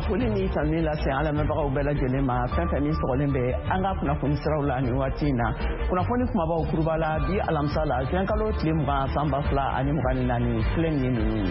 foli ni tanni lase ala mɛbagaw bɛɛ lajɛlen ma fɛn fɛn min sɔgɔlen bɛ an ka kunnafoni siraw la nin waati in na kunnafoni kumabaw kuruba la bi alamisa la juin kalo tile 20 san 2024 filɛ nin ye ninnu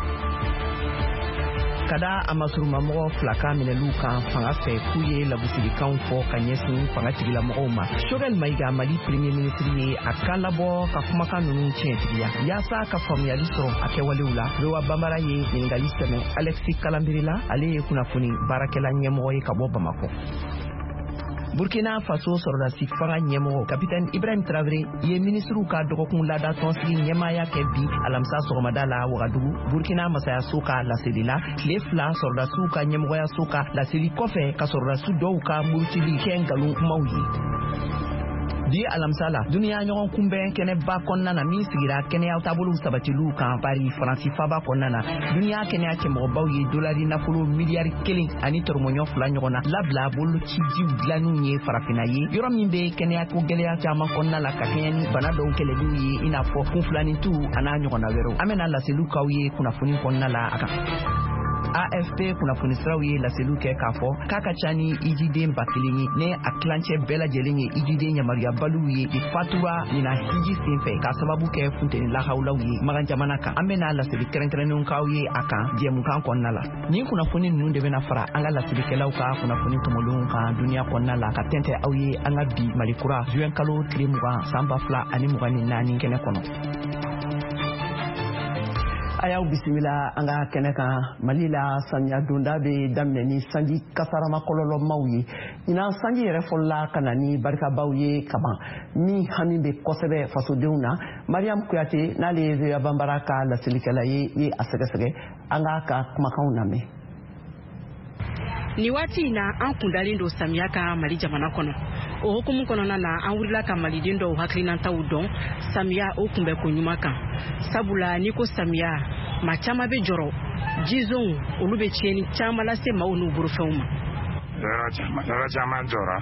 kada amasuruma mɔgɔ filaka minɛlu kan fanga fɛ k'u ye labusilikanw fɔ ka ɲɛsin fanga tigilamɔgɔw ma Choguel Maïga Mali premier ministre ye a kan labɔ ka kumakan ninnu tiɲɛtigiya yaasa ka faamuyali sɔrɔ a kɛwalew la Lowa Bambara ye ɲininkali sɛmɛ Alexis Kalambirila ale ye kunnafoni baarakɛla ɲɛmɔgɔ ye ka bɔ Bamako Burkina Faso sɔrɔdasi fanga ɲɛmɔgɔ Capitaine Ibrahim Traoré ye ministru ka dɔgɔkun lada tɔnsigi ɲɛmaaya kɛ bi alamisa sɔgɔmada la Wagadugu Burkina masayaso ka laseli la tile 2 sɔrɔdasiw ka ɲɛmɔgɔyaso ka laseli kɔfɛ ka sɔrɔdasi dɔw ka murutili kɛ ngalon kumaw ye bi alamisa la duniya ɲɔgɔn kunbɛn kɛnɛba kɔnɔna na min sigira kɛnɛya taabolo sabatiliw kan Paris Faransi faba kɔnɔna na duniya kɛnɛya cɛmɔgɔbaw ye dolari nafolo miliyari 1 ani tɔrɔmɔɲɔ 2 ɲɔgɔnna labila bolocijiw dilanniw ye farafinna ye yɔrɔ min bɛ kɛnɛya ko gɛlɛya caman kɔnɔna la ka kɛɲɛ ni bana dɔw kɛlɛliw ye i n'a fɔ kunfilanintu a n'a ɲɔgɔnna wɛrɛw an bɛna laseliw kaw ye kunnafoni kɔnɔna la a kan AFP kunnafoni siraw ye laseliw kɛ k'a fɔ k'a ka ca ni hijiden 1000 ye ne a tilancɛ bɛɛ lajɛlen ye hijiden yamaruyabaliw ye de fatura nin hiji senfɛ ka sababu kɛ funteni lahawlaw ye magan jamana kan an bɛna laseli kɛrɛnkɛrɛnnenw kaw ye a kan jɛmukan kɔnɔna la nin kunnafoni ninnu de bɛna fara an ka laselikɛlaw ka kunnafoni tɔmɔlenw kan duniya kɔnɔna la ka tɛntɛ aw ye an ka bi malikura juin kalo tile 20 san 2024 kɛnɛ kɔnɔ a y'aw bisimila an ka kɛnɛ kan Mali la samiya donda bɛ daminɛ ni sanji kasarama kɔlɔlɔmaw ye ɲinan sanji yɛrɛ fɔlɔla ka na ni barikabaw ye kaban min hami bɛ kosɛbɛ fasodenw na Mariam Kuyate n'ale ye Lowa Bambara ka lasilikɛla ye a sɛgɛsɛgɛ an ka kumakanw lamɛn ni waati in na an kundalen don samiya ka Mali jamana kɔnɔ o hukumu kɔnɔna na an wulila ka maliden dɔw hakilinataw dɔn samiya o kunbɛ ko ɲuman kan sabula ni ko samiya ma caman bɛ jɔrɔ jizonw olu bɛ tiɲɛni caman lase maaw n'u burufɛnw ma yɔrɔ caman jɔra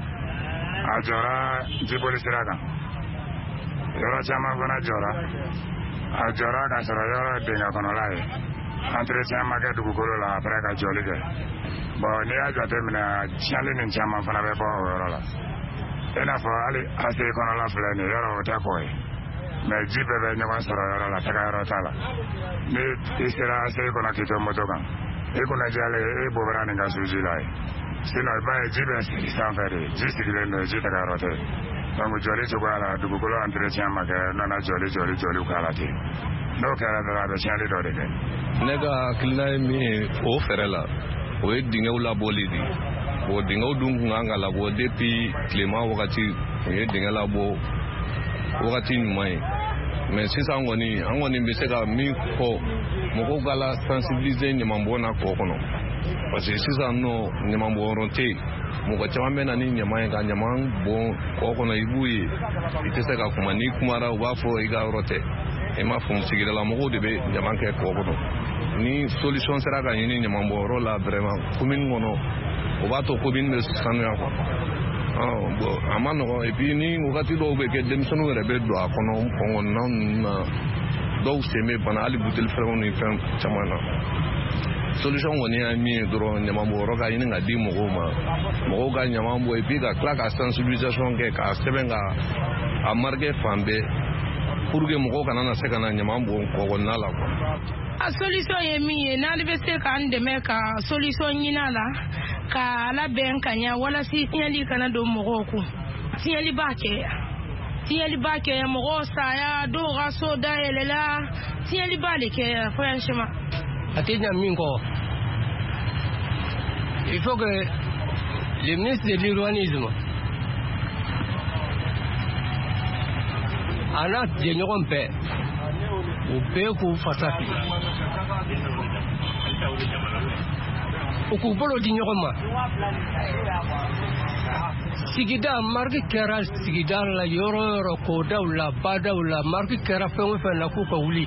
a jɔra jiboli sira kan yɔrɔ caman fana jɔra a jɔra ka sɔrɔ yɔrɔ dingɛ kɔnɔla ye entretien ma kɛ dugukolo la après ka jɔli kɛ bon n'i y'a jateminɛ tiɲɛli nin caman fana bɛ bɔ o yɔrɔ la i n'a fɔ hali ase kɔnɔla filɛ nin yɔrɔ o tɛ kɔ ye mais ji bɛɛ bɛ ɲɔgɔn sɔrɔ yɔrɔ la taga yɔrɔ t'a la ni i sera ase kɔnɔ k'i to moto kan i kunna jalen i bobara nin ka suji la ye sinon i b'a ye ji bɛ sigi sanfɛ de ji sigilen don ji taga yɔrɔ tɛ donc jɔli cogoya la dugukolo entretien ma kɛ nana jɔliw k'a la ten n'o kɛra dɔrɔn a bɛ tiɲɛli dɔ de kɛ ne ka hakilina ye min ye o fɛrɛ la o ye dingɛw labɔli de o dingɛw dun kun kan ka labɔ depuis tilema wagati o ye dingɛ labɔ wagati ɲuman ye mais sisan an kɔni bɛ se ka min fɔ mɔgɔw ka la sensibiliser ɲamanbɔn na kɔ kɔnɔ parce que sisan nɔ ɲamanbɔnyɔrɔ tɛ yen mɔgɔ caman bɛ na ni ɲaman ye ka ɲaman bɔn kɔ kɔnɔ i b'u ye i tɛ se ka kuma n'i kumara u b'a fɔ i ka yɔrɔ tɛ i m'a faamu sigidala mɔgɔw de bɛ ɲaman kɛ kɔ kɔnɔ ni solution sera ka ɲini ɲamanbɔnyɔrɔ la vraiment commune kɔnɔ o b'a to commune bɛ sanuya quoi bon a ma nɔgɔn et puis ni wagati dɔw bɛ kɛ denmisɛnninw yɛrɛ bɛ don a kɔnɔ kɔngɔnna ninnu na dɔw sen bɛ bana hali buteli fɛnw ni fɛn caman na solution kɔni ye min ye dɔrɔn ɲamanbɔnyɔrɔ ka ɲini ka di mɔgɔw ma mɔgɔw ka ɲaman bɔ et puis ka tila ka sensibilisation kɛ k'a sɛbɛn ka a marqué fan bɛɛ pour que mɔgɔw kana na se ka na ɲaman bɔn kɔgɔnna la quoi. A solution ye min ye n'ale bɛ se k'an dɛmɛ ka solution ɲini a la ka labɛn ka ɲɛ walasa tiɲɛli kana don mɔgɔw kun tiɲɛli b'a kɛ mɔgɔw saya dɔw ka so dayɛlɛla tiɲɛli b'a le kɛ franchement a tɛ ɲɛ min kɔ il faut que le ministre de l'urbanisme a n'a jɛɲɔgɔn bɛɛ u bɛɛ k'u fasa fili u k'u bolo di ɲɔgɔn ma sigida marque kɛra sigida la yɔrɔ o yɔrɔ k'odaw la badaw la marque kɛra fɛn o fɛn na k'u ka wuli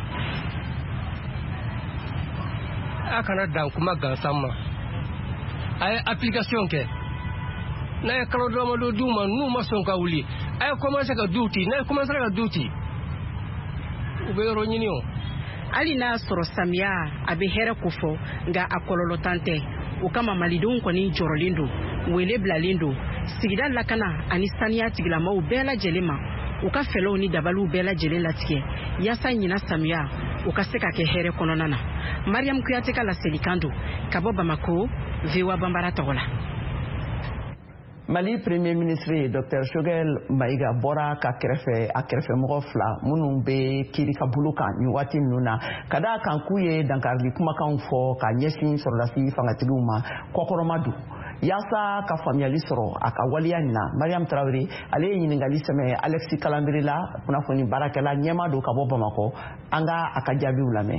a kana dan kuma gansan ma a ye application kɛ n'a ye kalo damadɔ d'u ma n'u ma sɔn ka wuli a ye commencé ka du ci n'a ye commencé ka du ci u bɛ yɔrɔ ɲini o hali n'a sɔrɔ samiya a bɛ hɛrɛ ko fɔ nka a kɔlɔlɔ tan tɛ. O kama malidenw kɔni jɔrɔlen don, wele bilalen don sigida lakana ani saniya tigilamaw bɛɛ lajɛlen ma u ka fɛlɛw ni dabaliw bɛɛ lajɛlen latigɛ yaasa ɲina samiya u ka se ka kɛ hɛrɛ kɔnɔna na. Mariam Kuyate ka laselikan don ka bɔ Bamako, VOA Bambara tɔgɔ la. Mali Premier Ministre Dr Choguel Maïga bɔra ka kɛrɛfɛmɔgɔ fila minnu bɛ kiiri ka bolo kan nin waati ninnu na ka d'a kan k'u ye dankarili kumakanw fɔ ka ɲɛsin sɔrɔdasi fangatigiw ma kɔkɔrɔma don yaasa ka faamuyali sɔrɔ a ka waliya nin na. Mariam Traoré ale ye ɲininkali sɛmɛ Alexis Kalambiri la kunnafoni baarakɛla ɲɛma don ka bɔ Bamakɔ. An ka a ka jaabiw lamɛn.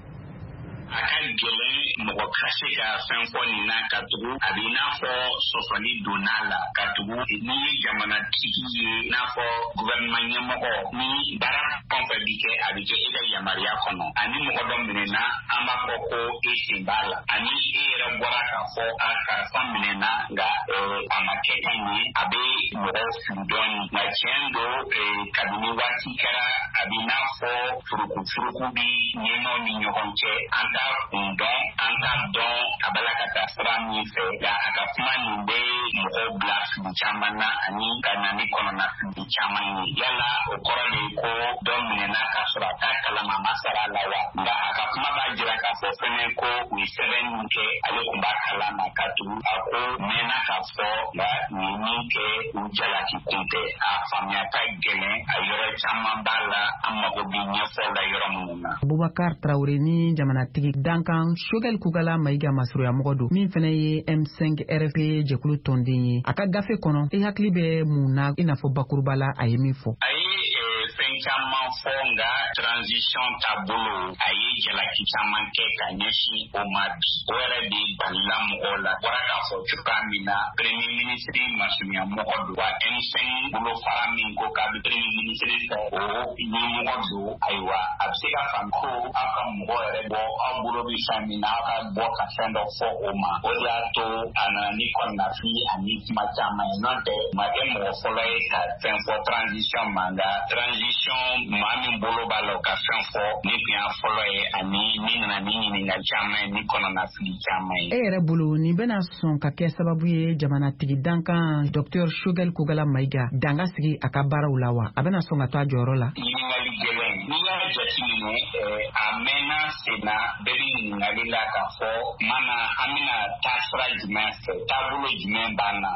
A ka gɛlɛn mɔgɔ ka se ka fɛn fɔ nin na ka tugu a bɛ i n'a fɔ sɔsɔli donna la ka tugu n'i ye jamanatigi ye i n'a fɔ gouvernement ɲɛmɔgɔ ni baara fɛn fɛn bi kɛ a bɛ kɛ e ka yamaruya kɔnɔ ani mɔgɔ dɔ minɛna an b'a fɔ ko e sen b'a la ani e yɛrɛ bɔra k'a fɔ a karisa minɛna nka a ma kɛ ka ɲɛ a bɛ mɔgɔw fili dɔɔni nka tiɲɛ don kabini waati kɛra a bɛ i n'a fɔ furukufuruku bi ɲɛmaw ni ɲɔgɔn cɛ an t'a kun dɔn an t'a dɔn a bala ka taa sira min fɛ nka a ka kuma nin bɛ mɔgɔw bila fili caman na ani ka na ni kɔnɔna fili caman ye yala o kɔrɔ de ko dɔ minɛna k'a sɔrɔ a t'a kalama a ma sara la wa nka a ka kuma b'a jira k'a fɔ fɛnɛ ko u ye sɛbɛn min kɛ ale tun b'a kalama ka tugu a ko mɛnna k'a fɔ nka u ye min kɛ u jalaki kun tɛ a faamuya ka gɛlɛn a yɔrɔ caman b'a la an mago bɛ ɲɛfɔ la yɔrɔ minnu na. Boubacar Traoré ni jamanatigi dankan Choguel Kugala Maïga masuruya mɔgɔ don min fɛnɛ ye M5 RFP jɛkulu tɔnden ye a ka gafe kɔnɔ i hakili bɛ mun na i n'a fɔ bakuruba la a ye min fɔ. A ye fɛn caman fɔ nka transition taabolo a ye jalaki caman kɛ ka ɲɛsin o ma bi o yɛrɛ de balila mɔgɔw la bɔra k'a fɔ cogoya min na premier ministre masuruya mɔgɔ don wa M5 bolo fara min ko k'a bɛ premier ministre fɛ o ɲɛmɔgɔ don ayiwa a bɛ se ka faamu ko aw ka mɔgɔ yɛrɛ bɔ aw bolo bɛ fɛn min na aw ka bɔ ka fɛn dɔ fɔ o ma o de y'a to a nana ni kɔnɔnafili ani kuma caman ye n'o tɛ ma kɛ mɔgɔ fɔlɔ ye ka fɛn fɔ transition ma nka transition maa min bolo b'a la o ka fɛn fɔ ni tun y'a fɔlɔ ye ani min nana ni ɲininkali caman ye ni kɔnɔnafili caman ye. E yɛrɛ bolo nin bɛna sɔn ka kɛ sababu ye jamanatigi dankan Dr Choguel Kugala Maïga danga sigi a ka baaraw la wa a bɛna sɔn ka to a jɔyɔrɔ la. Ɲininkali gɛlɛn n'i y'a jateminɛ a mɛnna sen na bɛɛ bɛ ɲininkali la k'a fɔ mana an bɛna taa sira jumɛn fɛ taabolo jumɛn b'an na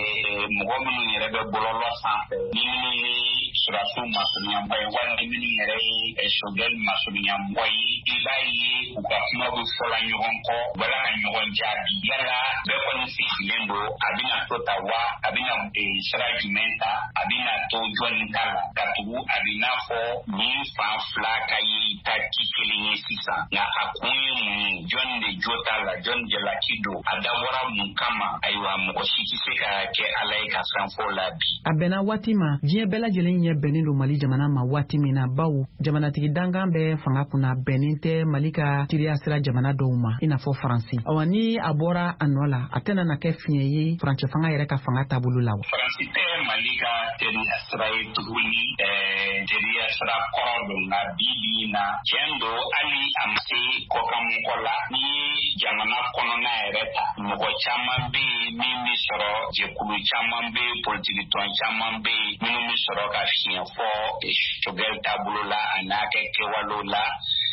mɔgɔ minnu yɛrɛ bɛ bɔlɔlɔ sanfɛ ni minnu ye surasiw masurunyamɔgɔ ye walima minnu yɛrɛ ye Choguel masurunyamɔgɔ ye i b'a ye u ka kuma bɛ fɔla ɲɔgɔn kɔ wala ka ɲɔgɔn jaabi yala bɛɛ kɔni sigilen don a bɛna to ta wa a bɛna sira jumɛn ta a bɛna to jɔnni ta la ka tugu a bɛ n'a fɔ nin fan fila ka ye ta ci kelen ye sisan nka a kun ye mun jɔnni de jo t'a la jɔnni jalaki don a dabɔra mun kama ayiwa mɔgɔ si tɛ se ka kɛ ala ye ka fɛn fɔ la bi. A bɛnna waati ma diɲɛ bɛɛ lajɛlen ɲɛ bɛnnen don Mali jamana ma waati min na baw jamanatigi dankan bɛ fanga kunna bɛnnen tɛ Mali ka tiriya sira jamana dɔw ma i n'a fɔ Faransi. Awa ni a bɔra a nɔ la a tɛna na kɛ fiɲɛ ye Faransɛ fanga yɛrɛ ka fanga taabolo la wa. Faransi tɛ Mali ka teriya sira ye tuguni teriya sira kɔrɔ don nka bi na tiɲɛ don hali a ma se kɔkanmɔgɔ la ni jamana kɔnɔna yɛrɛ ta mɔgɔ caman bɛ yen min bɛ sɔrɔ jɛkulu caman bɛ yen politiki tɔn caman bɛ yen minnu bɛ sɔrɔ ka fiɲɛ fɔ Choguel taabolo la a n'a kɛ kɛwalew la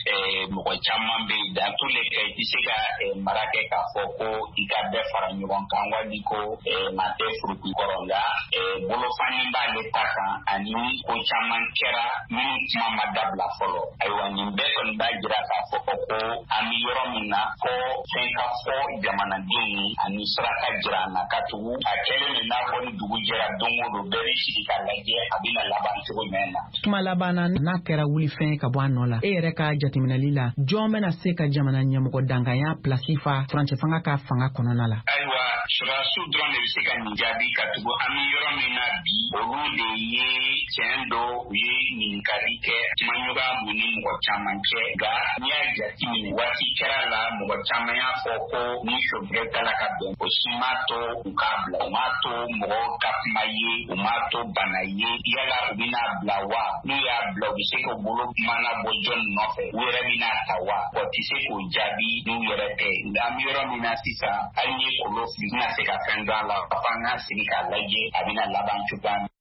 mɔgɔ caman bɛ yen dans tous les cas i tɛ se ka mara kɛ k'a fɔ ko i ka bɛɛ fara ɲɔgɔn kan wali ko maa tɛ furuku kɔrɔ nka bolofani b'ale ta kan ani ko caman kɛra minnu kuma ma dabila fɔlɔ ayiwa nin bɛɛ kɔni b'a jira k'a fɔ ko an bɛ yɔrɔ min na fɔ fɛn ka fɔ jamanadenw ye ani sira ka jira an na ka tugu a kɛlen de n'a fɔ ni dugu jɛra don o don bɛɛ bɛ sigi ka lajɛ a bɛna laban cogo jumɛn na. Kuma laban na n'a kɛra wulifɛn ka bɔ a nɔ la e yɛrɛ ka jateminɛli la jɔn bɛna se ka jamana ɲɛmɔgɔ danganya pilasi fa Faransɛ fanga ka fanga kɔnɔna la. Ayiwa surasiw dɔrɔn de bɛ se ka nin jaabi ka tugu an bɛ yɔrɔ min na bi olu de ye tiɲɛ don u ye ɲininkali kɛ kumaɲɔgɔnya mun ni mɔgɔ caman cɛ nka n'i y'a jateminɛ waati kɛra la mɔgɔ caman y'a fɔ ko ni sɔbɛ dala ka bɛn o si m'a to u k'a bila u m'a to mɔgɔw ka kuma ye u m'a to bana ye yala u bɛna bila wa n'u y'a bila u bɛ se k'u bolo mana bɔ jɔn nɔfɛ u yɛrɛ bɛna ta wa o tɛ se k'o jaabi n'u yɛrɛ tɛ nka an bɛ yɔrɔ min na sisan hali ni kolo fili tɛna se ka fɛn dɔn a la fo an k'a sigi k'a lajɛ a bɛna laban cogoya min.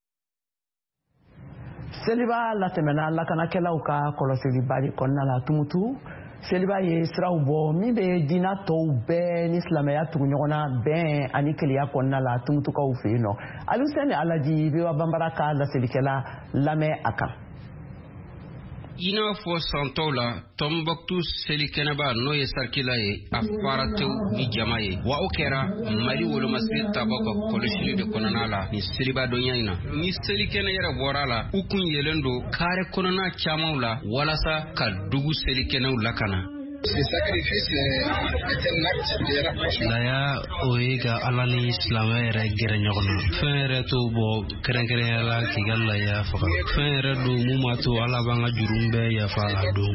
Seliba latɛmɛna lakanakɛlaw ka kɔlɔsiliba de kɔnɔna la tumutu Seliba ye siraw bɔ min bɛ diinɛ tɔw bɛɛ ni silamɛya tugu ɲɔgɔn na bɛn ani keleya kɔnɔna la tumutukaw fɛ yen nɔ Aluseni Alaji Bewa Bambara ka laselikɛla lamɛn a kan. I n'a fɔ san tɔw la Tombouctou seli kɛnɛba n'o ye Sarkila ye a fara tew ni jama ye wa o kɛra Mali wolomasiri taabɔ ka kɔlɔsili de kɔnɔna la ni seliba dɔnya in na ni seli kɛnɛ yɛrɛ bɔra la u kun yelen don kare kɔnɔna camanw la walasa ka dugu seli kɛnɛw lakana. Laya o ye ka Ala ni silamɛ yɛrɛ gɛrɛ ɲɔgɔn na fɛn yɛrɛ t'o bɔ kɛrɛnkɛrɛnya la k'i ka laya faga fɛn yɛrɛ don mun b'a to Ala b'an ka juruw bɛɛ yafa a don.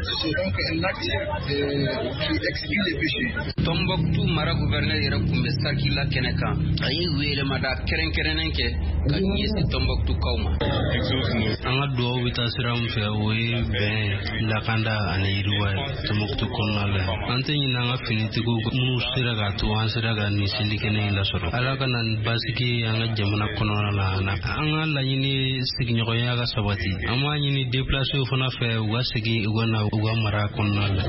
Tombouctou mara gouverneur yɛrɛ kun bɛ Sarkila kɛnɛ kan a ye welemada kɛrɛnkɛrɛnnen kɛ ka ɲɛsin Tombouctoukaw ma. An ka duwawu bɛ taa sira min fɛ o ye bɛn lakanda ani yiriwa ye Tombouctou kɔnɔna. An tɛ ɲinɛ an ka finitigiw minnu sera k'a to an sera ka nin seli kɛnɛ in lasɔrɔ Ala ka na basigi an ka jamana kɔnɔna la an ka laɲini sigiɲɔgɔnya ka sabati an b'a ɲini déplacés fana fɛ u ka segin u ka na u ka mara kɔnɔna la.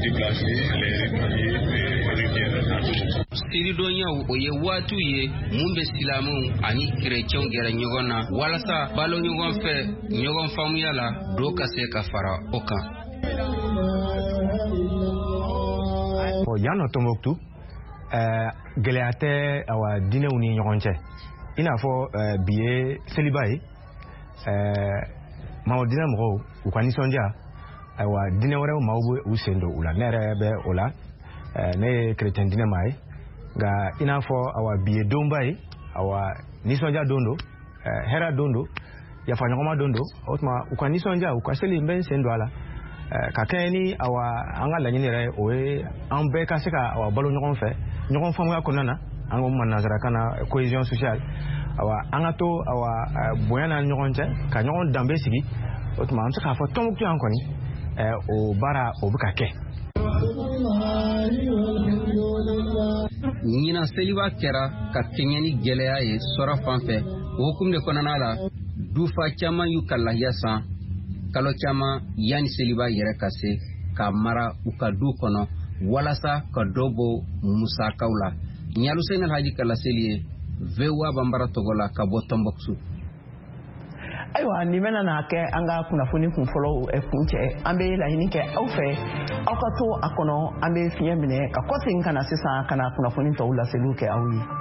Seridonyaw o ye waatiw ye mun bɛ silamɛw ani kerecɛnw gɛrɛ ɲɔgɔn na walasa balo ɲɔgɔn fɛ ɲɔgɔn faamuya la do ka se ka fara o kan. Yan nɔ Tombouctou gɛlɛya tɛ awa diinɛw ni ɲɔgɔn cɛ i n'a fɔ bi ye seliba ye Mao diinɛ mɔgɔw u ka nisɔndiya awa diinɛ wɛrɛw maaw bɛ u sen don u la ne yɛrɛ bɛ o la ne ye chrétien diinɛ maa ye nka i n'a fɔ awa bi ye donba ye awa nisɔndiya don do hɛrɛ don do yafaɲɔgɔnma don do o tuma u ka nisɔndiya u ka seli n bɛ n sen don a la ka kɛɲɛ ni awa an ka laɲini yɛrɛ o ye an bɛɛ ka se ka awa balo ɲɔgɔn fɛ ɲɔgɔn faamuya kɔnɔna na an ko nanzarakan na cohésion sociale awa an ka to awa bonya na ɲɔgɔn cɛ ka ɲɔgɔn danbe sigi o tuma an bɛ se k'a fɔ Tombouctou yan kɔni o baara o bɛ ka kɛ. Ɲinan seliba kɛra ka kɛɲɛ ni gɛlɛya ye sɔrɔ fan fɛ o hukumu de kɔnɔna la dufa caman y'u ka lahiya san kalo caman yanni seliba yɛrɛ ka se ka mara u ka du kɔnɔ walasa ka dɔ bɔ musakaw la. Aluseni Alhaji ka laseli ye VOA Bambara tɔgɔ la ka bɔ Tombouctou. Ayiwa nin bɛna na kɛ an ka kunnafoni kun fɔlɔ kun cɛ an bɛ laɲini kɛ aw fɛ aw ka to a kɔnɔ an bɛ fiɲɛ minɛ ka kɔsegin ka na sisan ka na kunnafoni tɔw laseliw kɛ aw ye.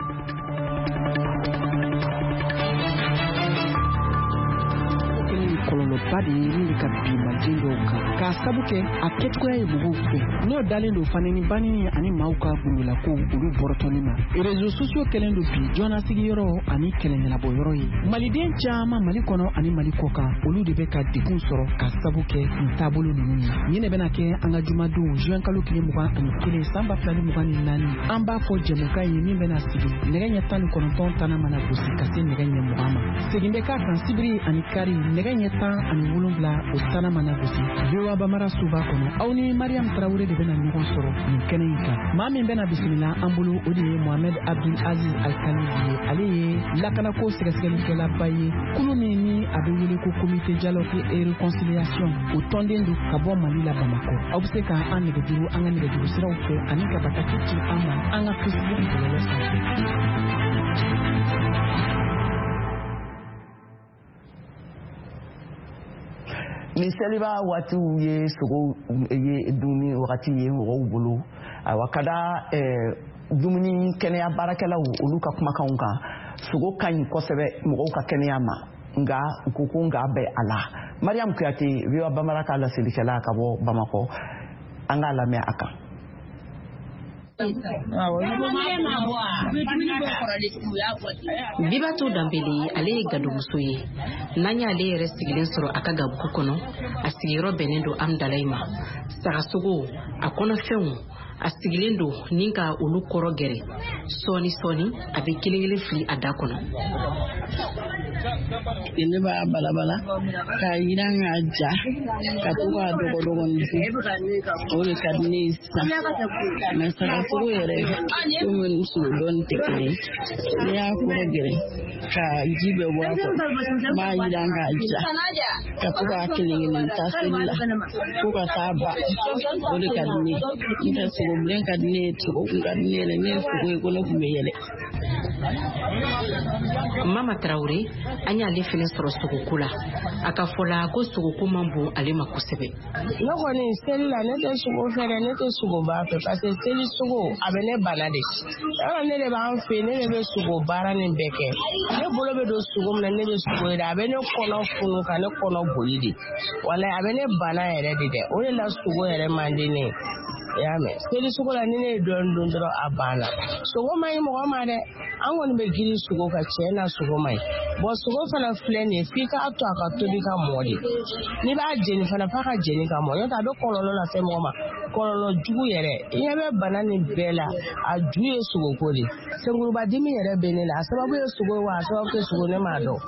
Kɔlɔlɔba de ye min bɛ ka bin maliden dɔw kan k'a sabu kɛ a kɛcogoya ye mɔgɔw fɛ n'o dalen don fanini banni ani maaw ka gundolakow olu bɔrɔtɔli ma réseaux sociaux kɛlen don bi jɔnnasigiyɔrɔ ani kɛlɛɲɛnabɔyɔrɔ ye maliden caman Mali kɔnɔ ani Mali kɔkan olu de bɛ ka degun sɔrɔ k'a sabu kɛ nin taabolo ninnu ye nin de bɛna kɛ an ka jumadon juin kalo tile 21 san 2024 an b'a fɔ jɛmukan ye min bɛna sigi nɛgɛ ɲɛ 19 tana mana gosi ka se nɛgɛ ɲɛ 20 ma segin bɛ k'a kan sibiri ani kari nɛgɛ ɲɛ 17 o tana mana gosi VOA Bambara suba kɔnɔ aw ni Mariam Traoré de bɛna ɲɔgɔn sɔrɔ nin kɛnɛ in kan maa min bɛna bisimila an bolo o de ye Mohamed Abdul Aziz Alkali ye ale ye lakanako sɛgɛsɛgɛlikɛlaba ye kulu min ni a bɛ wele ko comité dialogue et réconciliation o tɔnden don ka bɔ Mali la Bamako aw bɛ se ka an nɛgɛjuru an ka nɛgɛjuru siraw fɛ ani ka bataki ci an ma an ka Facebook bɔlɔlɔ sanfɛ. Ni seliba waatiw ye sogo ye dumuni wagati ye mɔgɔw bolo awa ka da dumuni kɛnɛya baarakɛlaw olu ka kumakanw kan sogo ka ɲi kosɛbɛ mɔgɔw ka kɛnɛya ma nka u ko ko nka bɛ a la Mariam Kuyate VOA Bambara ka laselikɛla ka bɔ Bamako an k'a lamɛn a kan. Bibatu Dambele ale gadumuso ye nanya ale yɛrɛ sigilen sɔrɔ a ka gabugu kɔnɔ a sigiyɔrɔ bɛnnen don Amdalaima sagasogo a kɔnɔfɛnw a sigilen don ni ka olu kɔrɔ gɛrɛ sɔɔni a bɛ kelen fili a da kɔnɔ ne b'a balabala ka yiran ka ja ka to ka dɔgɔdɔgɔnin o de ka di ne ye sisan mais sagasogo yɛrɛ komi muso dɔɔni tɛ kelen n'i y'a kɔrɔ gɛrɛ ka ji bɛɛ bɔ a kɔrɔ n b'a yiran ka ja ka to k'a kelen ta seli la fo ka taa ba o de ka di ne ye n'o tɛ sogo bilen ka di ne ye sogo kun ka di ne yɛlɛ ne ye sogo ye ko ne kun bɛ yɛlɛ. Mama Traoré an y'ale fɛnɛ sɔrɔ sogoko la a ka fɔ la ko sogoko man bon ale ma kosɛbɛ. Ne kɔni seli la ne tɛ sogo fɛ dɛ ne tɛ sogo ba fɛ parce que seli sogo a bɛ ne bana de yɔrɔ ne de b'an fɛ ne de bɛ sogo baara nin bɛɛ kɛ ne bolo bɛ don sogo min na ne bɛ sogo ye dɛ a bɛ ne kɔnɔ funu ka ne kɔnɔ boli de wala a bɛ ne bana yɛrɛ de dɛ o de la sogo yɛrɛ man di ne y'a mɛn seli sogo la ni ne ye dɔɔni dun dɔrɔn a banna sogo man ɲi mɔgɔ ma dɛ an kɔni bɛ girin sogo ka tiɲɛ na sogo man ɲi bon sogo fana filɛ nin ye f'i k'a to a ka tobi ka mɔ de n'i b'a jeni fana f'a ka jeni ka mɔ n'o tɛ a bɛ kɔlɔlɔ lase mɔgɔ ma kɔlɔlɔ jugu yɛrɛ i ɲɛ bɛ bana nin bɛɛ la a ju ye sogoko de senkuruba dimi yɛrɛ bɛ ne la a sababu ye sogo ye wa a sababu tɛ sogo ne m'a dɔn.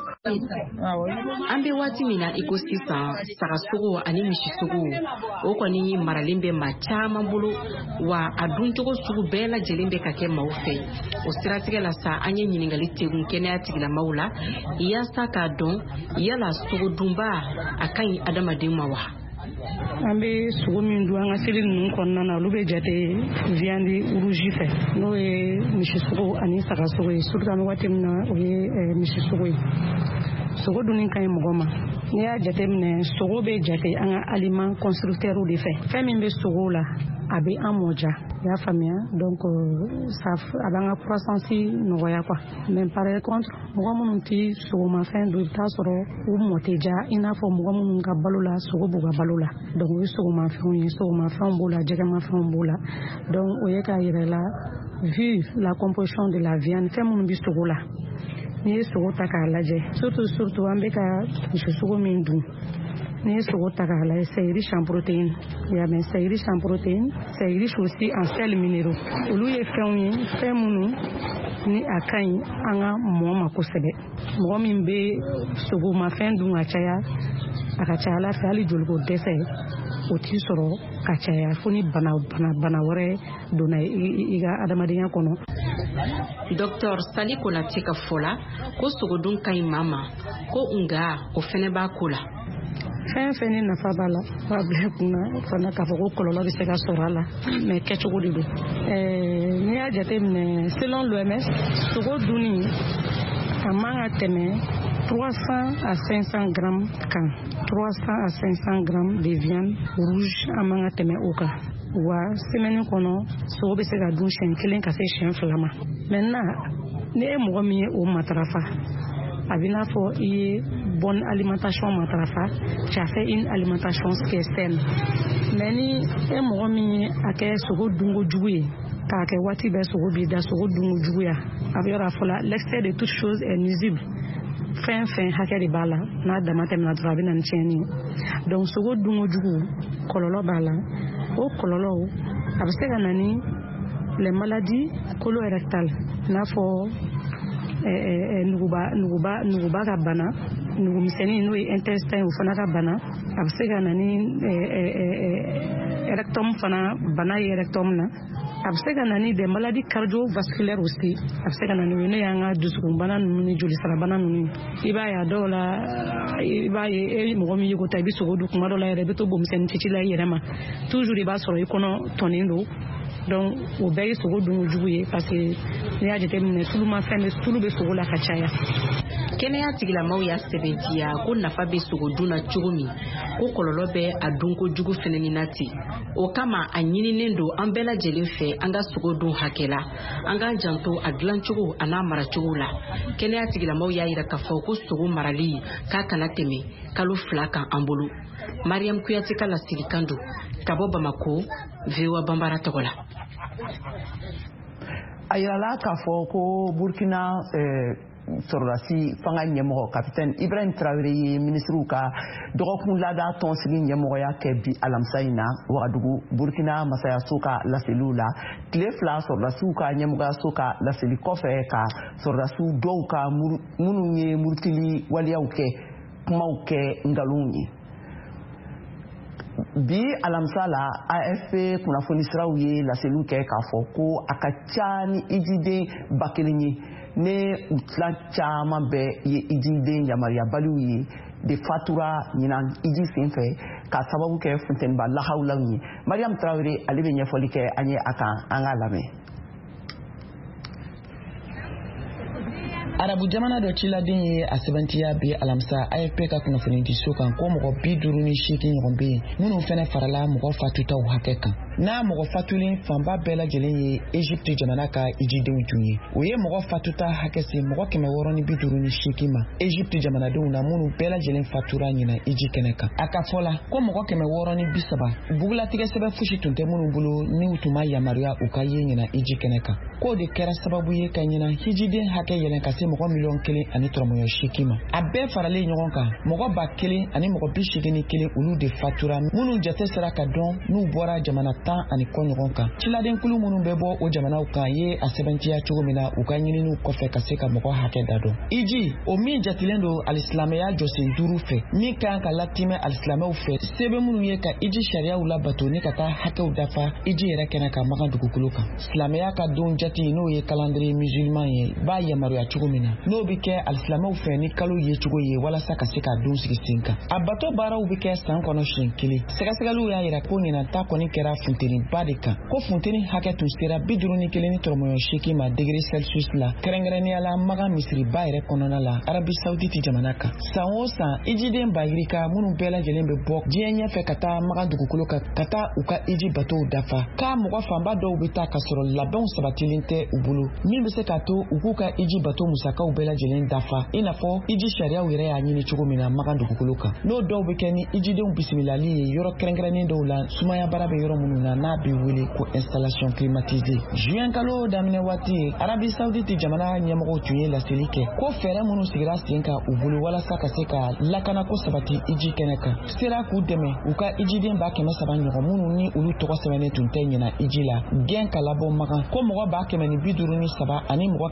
An bɛ waati min na i ko sisan sagasogo ani misisogo o kɔni maralen bɛ maa caman bolo wa a duncogo sugu bɛɛ lajɛlen bɛ ka kɛ maaw fɛ o siratigɛ la sa an ye ɲininkali tegun kɛnɛya tigilamaaw la yaasa k'a dɔn yala sogo dunba a ka ɲi adamaden ma wa. An bɛ sogo min dun an ka seli ninnu kɔnɔna na olu bɛ jate viande rouge fɛ n'o ye misisogo ani sagasogo ye surtout an bɛ waati min na o ye misisogo ye sogo dunni ka ɲi mɔgɔ ma n'i y'a jate minɛ sogo bɛ jate an ka aliment constructeur de fɛ fɛn min bɛ sogo la a bɛ an mɔja i y'a faamuya donc a b'an ka croissance nɔgɔya quoi mais par contre mɔgɔ minnu tɛ sogomafɛn dun i bɛ taa sɔrɔ u mɔ tɛ ja i n'a fɔ mɔgɔ minnu ka balo la sogo b'u ka balo la donc o ye sogomafɛnw ye sogomafɛnw b'o la jɛgɛmafɛnw b'o la donc o ye k'a yɛrɛ la vu la composition de la viande fɛn minnu bɛ sogo la n'i ye sogo ta k'a lajɛ surtout an bɛ ka misisogo min dun n'i ye sogo ta k'a lajɛ c'est riche en protéines c'est riche en protéines c'est riche aussi en sels minéraux olu ye fɛnw ye fɛn minnu ni a ka ɲi an ka mɔ ma kosɛbɛ mɔgɔ min bɛ sogomafɛn dun ka caya a ka ca ala fɛ hali joliko dɛsɛ o t'i sɔrɔ ka caya fo ni bana wɛrɛ donna i ka adamadenya kɔnɔ. Dr Sali Konate ka fɔ la ko sogodun ka ɲi maa ma ko nka o fɛnɛ b'a ko la. Fɛn fɛn ni nafa b'a la b'a bila kunna fana k'a fɔ ko kɔlɔlɔ bɛ se ka sɔrɔ a la mais kɛcogo de don n'i y'a jate minɛ selon l'OMS sogo dunni a man ka tɛmɛ 300 à 500 grammes kan 300 à 500 grammes de viande rouge a man ka tɛmɛ o kan wa semaine kɔnɔ sogo bɛ se ka dun siɲɛ 1 ka se siɲɛ 2 ma maintenant ne ye mɔgɔ min ye o matarafa a bɛ n'a fɔ i ye bonne alimentation matarafa tu as fait une alimentation qui est saine mais ni e mɔgɔ min ye a kɛ sogo dunko jugu ye k'a kɛ waati bɛɛ sogo b'i da sogo dunko juguya a bɛ yɔrɔ a fɔ la l'excès de toute chose est nuisible fɛn hakɛ de b'a la n'a dama tɛmɛna dɔrɔn a bɛ na ni tiɲɛni ye donc sogo dunko jugu kɔlɔlɔ b'a la o kɔlɔlɔw a bɛ se ka na ni les maladies colorectales i n'a fɔ nuguba ka bana nugumisɛnnin n'o ye intestin o fana ka bana a bɛ se ka na ni rectum fana bana ye rectum na a bɛ se ka na ni des maladies cardiovasculaires aussi a bɛ se ka na ni n'o y'an ka dusukunbana ninnu ni jolisirabana ninnu i b'a ye a dɔw la i b'a ye e mɔgɔ min ye ko ta i bɛ sogo dun kuma dɔw la yɛrɛ i bɛ to bomisɛnnin fitinin la i yɛrɛ ma toujours i b'a sɔrɔ i kɔnɔ tɔnnen don donc o bɛɛ ye sogo dunko jugu ye parce que n'i y'a jateminɛ tulu bɛ sogo la ka caya. Kɛnɛya tigilamaaw y'a sɛbɛntiya ko nafa bɛ sogo dun na cogo min ko kɔlɔlɔ bɛ a dunko jugu fɛnɛ ni na ten o kama a ɲininen don an bɛɛ lajɛlen fɛ an ka sogo dun hakɛ la an k'an janto a dilancogo a n'a maracogo la kɛnɛya tigilamaaw y'a jira k'a fɔ ko sogo marali k'a kana tɛmɛ kalo 2 kan an bolo. Mariam Kuyate ka lasirikan don ka bɔ Bamako VOA Bambara tɔgɔ la. a yirala k'a fɔ ko Burkina sɔrɔdasi fanga ɲɛmɔgɔ capitaine Ibrahim Traoré ye ministriw ka dɔgɔkun laada tɔnsigi ɲɛmɔgɔya kɛ bi alamisa in na Wagadugu Burkina masayaso ka laseliw la tile 2 sɔrɔdasiw ka ɲɛmɔgɔyaso ka laseli kɔfɛ ka sɔrɔdasiw dɔw ka minnu ye murutili waliyaw kɛ kumaw kɛ nkalonw ye. Bi alamisa la AFP kunnafoni siraw ye laseliw kɛ k'a fɔ ko a ka ca ni ijiden 1000 ye ne u tila caman bɛɛ ye ijiden yamariyabaliw ye de fatura ɲinan iji senfɛ ka sababu kɛ funteniba lahawlaw ye. Mariam Traoré ale bɛ ɲɛfɔli kɛ an ye a kan an k'a lamɛn. Arabu jamana dɔ ciladen ye a sɛbɛntiya bi alamisa AFP ka kunnafoni di so kan ko mɔgɔ 58 ɲɔgɔn bɛ yen minnu fɛnɛ farala mɔgɔ fatutaw hakɛ kan. N'a mɔgɔ fatulen fanba bɛɛ lajɛlen ye Egypte jamana ka ijidenw tun ye. O ye mɔgɔ fatuta hakɛ se mɔgɔ 658 ma Egypte jamanadenw na minnu bɛɛ lajɛlen fatura ɲina iji kɛnɛ kan. A ka fɔ la ko mɔgɔ 630 bugulatigɛ sɛbɛn fosi tun tɛ minnu bolo ni u tun ma yamaruya u ka ye ɲina iji kɛnɛ kan. K'o de kɛra sababu ye ka ɲina hijiden hakɛ yɛlɛn ka se mɔgɔ 1,380,000 ma. A bɛɛ faralen ɲɔgɔn kan mɔgɔ 1,000 ani mɔgɔ 81 olu de fatura minnu jate sera ka dɔn n'u bɔra jamana 10 ani kɔ ɲɔgɔn kan. Ciladenkulu minnu bɛ bɔ o jamanaw kan ye a sɛbɛntiya cogo min na u ka ɲininiw kɔfɛ ka se ka mɔgɔ hakɛ da dɔn. Iji o min jatilen don alisilamɛya jɔsen 5 fɛ min kan ka latimɛ alisilamɛw fɛ sɛbɛn minnu ye ka iji sariyaw labato ni ka taa hakɛw dafa iji yɛrɛ kɛnɛ ka magan dugukolo kan. Silamɛya ka don jati n'o ye calendrier musulman ye b'a yamaruya cogo min na n'o bi kɛ alisilamɛw fɛ ni kalo ye cogo ye walasa ka se ka don sigi sen kan. A bato baaraw bi kɛ san kɔnɔ siɲɛ 1. Sɛgɛsɛgɛliw y'a yira ko ɲinan ta kɔni kɛra funteni ba de kan ko funteni hakɛ tun sera 51,8 ma degré Celsius la kɛrɛnkɛrɛnnenya la magan misiri ba yɛrɛ kɔnɔna la Arabi Saoudite jamana kan. San o san ijiden bayirika minnu bɛɛ lajɛlen bɛ bɔ diɲɛ ɲɛfɛ ka taa magan dugukolo kan ka taa u ka iji batow dafa k'a mɔgɔ fanba dɔw bɛ taa ka sɔrɔ labɛnw sabatilen tɛ u bolo min bɛ se ka to u k'u ka iji bato musakaw bɛɛ lajɛlen dafa i n'a fɔ iji sariyaw yɛrɛ y'a ɲini cogo min na magan dugukolo kan. N'o dɔw bɛ kɛ ni ijidenw bisimilali ye yɔrɔ kɛrɛnkɛrɛnnen dɔw la sumaya bara bɛ yɔrɔ minnu na n'a bɛ wele ko installation climatisée. Juin kalo daminɛ waati ye Arabi Saoudite jamana ɲɛmɔgɔw tun ye laseli kɛ ko fɛɛrɛ minnu sigira sen kan u bolo walasa ka se ka lakana ko sabati iji kɛnɛ kan sera k'u dɛmɛ u ka ijiden 300 ɲɔgɔn minnu ni olu tɔgɔ sɛbɛnnen tun tɛ ɲina iji la gɛn ka labɔ magan ko mɔgɔ 153 ani mɔgɔ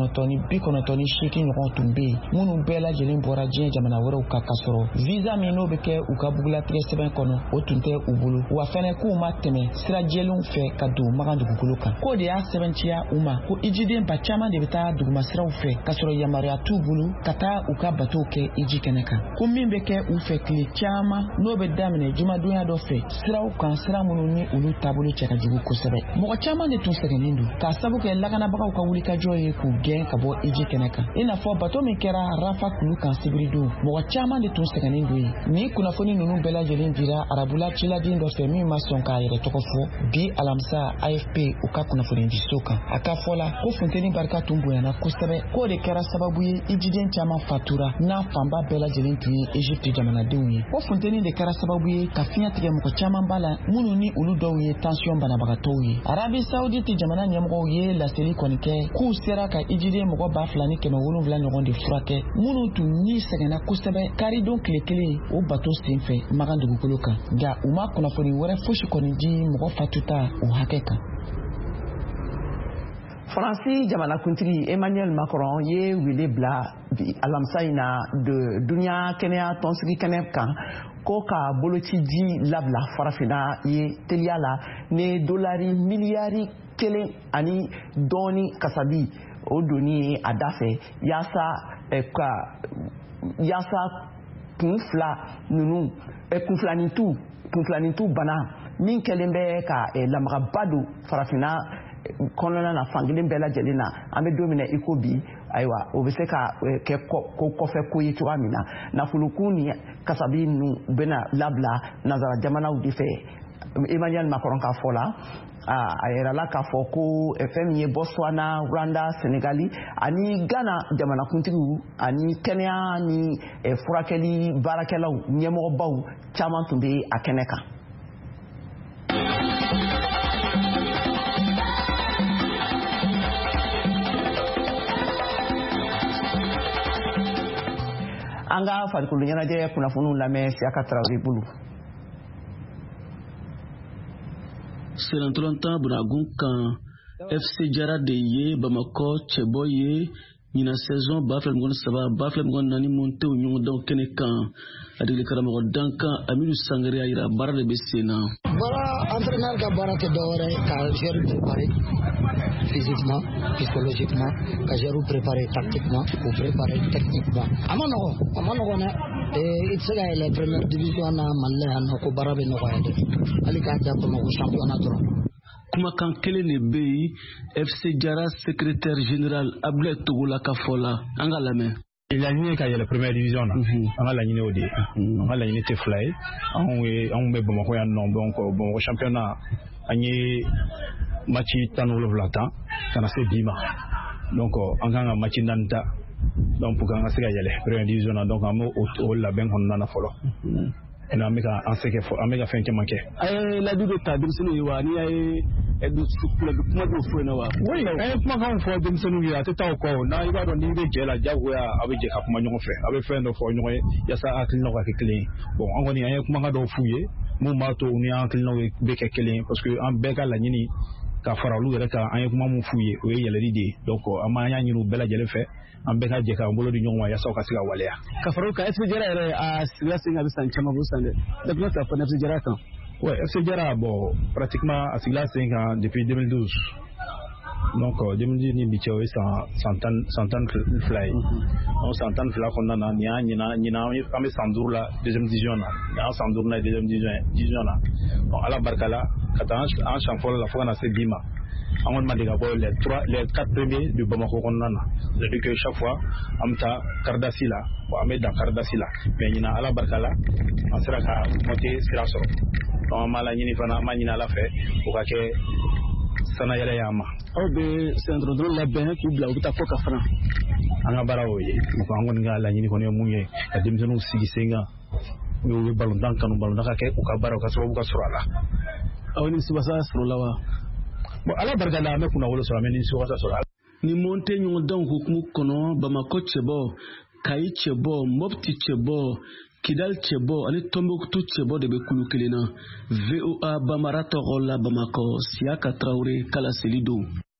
998 ɲɔgɔn tun bɛ yen minnu bɛɛ lajɛlen bɔra diɲɛ jamana wɛrɛw kan ka sɔrɔ visa min n'o bɛ kɛ u ka bugulatigɛ sɛbɛn kɔnɔ o tun tɛ u bolo wa fɛnɛ k'u ma tɛmɛ sira jɛlenw fɛ ka don magan dugukolo kan. K'o de y'a sɛbɛnciya u ma ko ijiden ba caman de bɛ taa dugumasiraw fɛ ka sɔrɔ yamaruya t'u bolo ka taa u ka batow kɛ iji kɛnɛ kan. Ko min bɛ kɛ u fɛ tile caman n'o bɛ daminɛ jumadonya dɔ fɛ siraw kan sira minnu ni olu taabolo cɛ ka jugu kosɛbɛ. Mɔgɔ caman de tun sɛgɛnnen don k'a sabu kɛ lakanabagaw ka wulikajɔ ye k'u gɛn ka bɔ iji kɛnɛ kan. I n'a fɔ bato min kɛra Rafa kulu kan sibiridon mɔgɔ caman de tun sɛgɛnnen don ye. Ni kunnafoni ninnu bɛɛ lajɛlen dira arabula ciladen dɔ fɛ min ma sɔn k'a yɛrɛ tɔgɔ fɔ bi alamisa AFP u ka kunnafoni di so kan. A ka fɔ la ko funteni barika tun bonyana kosɛbɛ k'o de kɛra sababu ye ijiden caman fatura n'a fanba bɛɛ lajɛlen tun ye Egypte jamanadenw ye. Ko funteni de kɛra sababu ye ka fiɲɛ tigɛ mɔgɔ caman ba la minnu ni olu dɔw ye tension banabagatɔw ye. Arabi Saoudite jamana ɲɛmɔgɔw ye laseli kɔni kɛ k'u sera ka ijiden mɔgɔ 2,700 ɲɔgɔn de furakɛ minnu tun ni sɛgɛnna kosɛbɛ karidon tile 1 o bato senfɛ magan dugukolo kan nka u ma kunnafoni wɛrɛ fosi kɔni di mɔgɔ fatuta o hakɛ kan. Faransi jamanakuntigi Emmanuel Macron ye wele bila bi alamisa in na duniya kɛnɛya tɔnsigi kɛnɛ kan ko ka boloci di labila farafinna ye teliya la ni dolari miliyari 1 ani dɔɔni kasabi o doni ye a da fɛ yaasa kunfilanintu bana min kɛlen bɛ ka lamagaba don farafinna kɔnɔna na fankelen bɛɛ lajɛlen na an bɛ don min na i ko bi ayiwa o bɛ se ka kɛ ko kɔfɛ ko ye cogoya min na nafolokun ni kasabi ninnu bɛna labila nanzara jamanaw de fɛ Emmanuel Macron ka fɔ la a yɛrɛla k'a fɔ ko fɛn min ye Botswana, Rwanda, Senegali ani Ghana jamanakuntigiw ani kɛnɛya ni furakɛli baarakɛlaw ɲɛmɔgɔbaw caman tun bɛ a kɛnɛ kan. an ka farikolo ɲɛnajɛ kunnafoniw lamɛn Siyaka Tarawele bolo. Serantolantan Bunagun kan FC Jara de ye Bamako cɛbɔ ye ɲina saison 2003-2004 monte o ɲɔgɔndanw kɛnɛ kan a degeli karamɔgɔ Dankan Aminu Sangare a yira baara de bɛ sen na. Baara entraîneur ka baara tɛ dɔwɛrɛ ka joueur préparer physiquement, psychologiquement, ka joueur préparer tactiquement, ou préparer techniquement. A ma nɔgɔn dɛ. I tɛ se ka yɛlɛ première division na Mali la yan nɔ ko baara bɛ nɔgɔya dɛ. Hali k'a da Bamako championnat dɔrɔn. Kumakan kelen de bɛ yen FC Jara secrétaire général Abdulaye Togola ka fɔ la an ka lamɛn. Laɲini ka yɛlɛ première division na an ka laɲini o de ye an ka laɲini tɛ fila ye anw bɛ Bamako yan nɔ donc Bamako championnat an ye match 17 ta ka na se bi ma donc an kan ka match 4 ta donc pour que an ka se ka yɛlɛ première division na donc an bɛ o labɛn kɔnɔna na fɔlɔ. An bɛ ka fɛn caman kɛ. A ye ladu dɔ ta denmisɛnninw ye wa ni y'a ye kuma dɔw fɔ yen wa. Oui an ye kumakanw fɔ denmisɛnninw ye a tɛ taa o kɔ n'a i b'a dɔn n'i bɛ jɛ la diyagoya a bɛ jɛ ka kuma ɲɔgɔn fɛ a bɛ fɛn dɔ fɔ ɲɔgɔn ye yaasa hakilinaw ka kɛ kelen ye bon an kɔni an ye kumakan dɔw f'u ye mun b'a to u ni hakilinaw bɛ kɛ kelen ye parce que an bɛɛ ka laɲini ka fara olu yɛrɛ kan an ye kuma mun f'u ye o ye yɛlɛli de ye donc an y'a ɲini u bɛɛ lajɛlen fɛ an bɛɛ ka jɛ k'an bolo di ɲɔgɔn ma yaasa u ka se ka waleya. Ka fara o kan FC Jara yɛrɛ a sigila sen kan a bɛ san caman bɔ san dɛ depuis ka fɔ FC Jara kan. Ouais, FC Jara bon pratiquement a sigila sen kan depuis 2012 donc 2012 ni bi cɛ o ye san tan fila ye donc san tan fila kɔnɔna na nin y'a ɲina an bɛ san 5 la deuxième division na nin y'an san 5 na deuxième division na donc ala barika la ka taa an san fɔlɔ la fo ka na se bi ma an kɔni ma deli ka bɔ les 4 premiers du Bamako kɔnɔna na c'est-à-dire que chaque fois an bɛ taa Kardasi la bon an bɛ dan Kardasi la mais ɲina ala barika la an sera ka monter sira sɔrɔ donc an b'a laɲini fana an b'a ɲini ala fɛ o ka kɛ sanayɛlɛ y'an ma. Aw bɛ centre labɛn k'u bila u bɛ taa fɔ ka fana. An ka baara y'o ye donc an kɔni ka laɲini kɔni ye mun ye ka denmisɛnninw sigi sen kan n'u bɛ balontan kanu balontan ka kɛ u ka baara u ka sababu ka sɔrɔ a la. Aw ni subasa sɔrɔ la wa. Bon ala barika la an bɛ kunnawolo sɔrɔ an bɛ ni subasa sɔrɔ a la. Ni monte ɲɔgɔndanw hukumu kɔnɔ Bamako cɛbɔ Kayi cɛbɔ Mopti cɛbɔ Kidal cɛbɔ ani Tombouctou cɛbɔ de bɛ kulu kelen na. VOA Bambara tɔgɔ la Bamako Siyaka Tarawele kala seli don.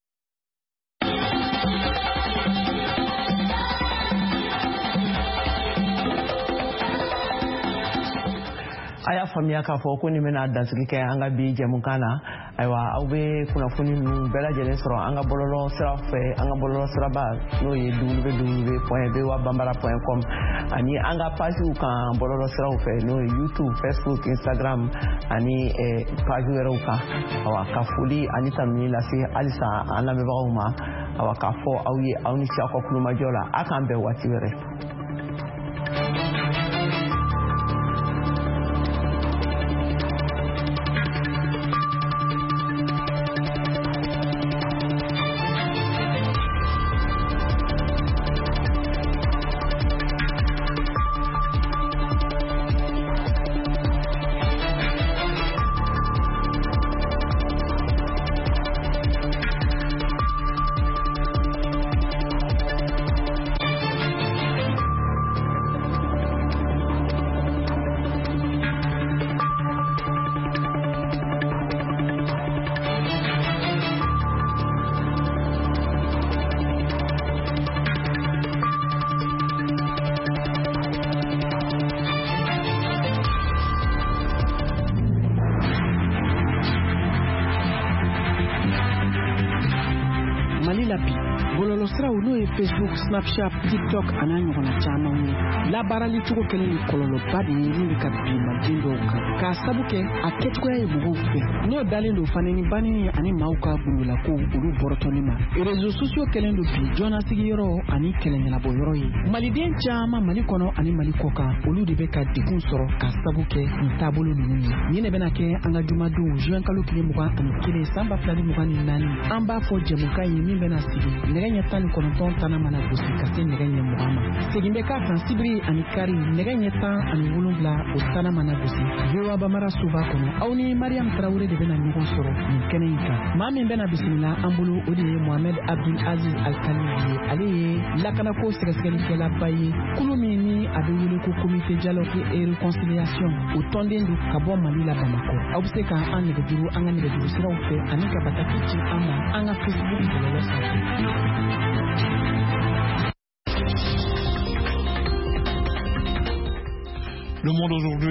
A y'a faamuya k'a fɔ ko nin bɛna dansigi kɛ an ka bi jɛmukan na ayiwa aw bɛ kunnafoni ninnu bɛɛ lajɛlen sɔrɔ an ka bɔlɔlɔ sira fɛ an ka bɔlɔlɔ siraba n'o ye www.voabambara.com ani an ka pajiw kan bɔlɔlɔ siraw fɛ n'o ye YouTube, Facebook, Instagram ani paji wɛrɛw kan awa ka foli ani tanuni lase halisa an lamɛnbagaw ma awa k'a fɔ aw ye aw ni ce aw ka kulomajɔ la a k'an bɛn waati wɛrɛ. Facebook, Snapchat, TikTok ana ɲɔgɔnna caman ye labaarali cogo kelen ni kɔlɔlɔba de ye min bɛ ka bin majin dɔw kan k'a sabu kɛ a kɛcogoya ye mɔgɔw fɛ n'o dalen don faneni banni ani maaw ka gundolako olu bɔrɔtɔli ma réseaux sociaux kɛlen don bi jɔnnasigiyɔrɔ ani kɛlɛɲɛnabɔyɔrɔ ye maliden caman Mali kɔnɔ ani Mali kɔkan olu de bɛ ka degun sɔrɔ k'a sabu kɛ nin taabolo ninnu ye nin de bɛna kɛ an ka jumadon juin kalo tile 21 san 2024 an b'a fɔ jɛmukan ye min bɛna sigi nɛgɛ ɲɛ 19 tana mana gosi ka se nɛgɛ ɲɛ 20 ma segin bɛ k'a kan sibiri ani kari nɛgɛ ɲɛ 17 o tana mana gosi VOA Bamara Souba kono aw ni Mariam Traoré de bena ɲɔgɔn sɔrɔ nin kɛnɛ in kan. Maa min bena bisimila an bolo o de ye Mohamed Abdul Aziz Alkali ye. Ale ye lakanako sɛgɛsɛgɛlikɛlaba ye. Kulu min ni a bɛ wele ko Comité Dialogue et Réconciliation o tɔnden do ka bɔ Mali la Bamako. Aw bɛ se ka an nɛgɛjuru siraw fɛ ani ka bataki ci an ma an ka Facebook bɔlɔlɔ sanfɛ. Le Monde aujourd'hui